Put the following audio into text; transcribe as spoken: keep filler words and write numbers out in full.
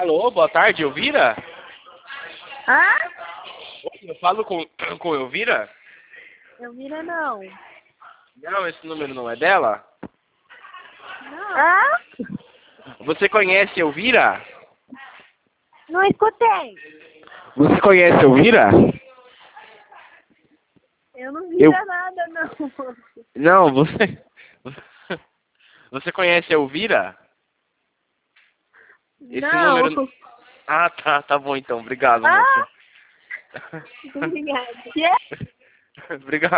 Alô, boa tarde, Elvira? Hã? Eu falo com, com Elvira? Elvira não. Não, esse número não é dela? Não. Hã? Você conhece Elvira? Não escutei. Você conhece Elvira? Eu não vi Eu... nada, não. Não, você... Você conhece Elvira? Esse Não. número... Ah, tá, tá bom então. Obrigado, Ah? moça. Obrigada. Obrigado.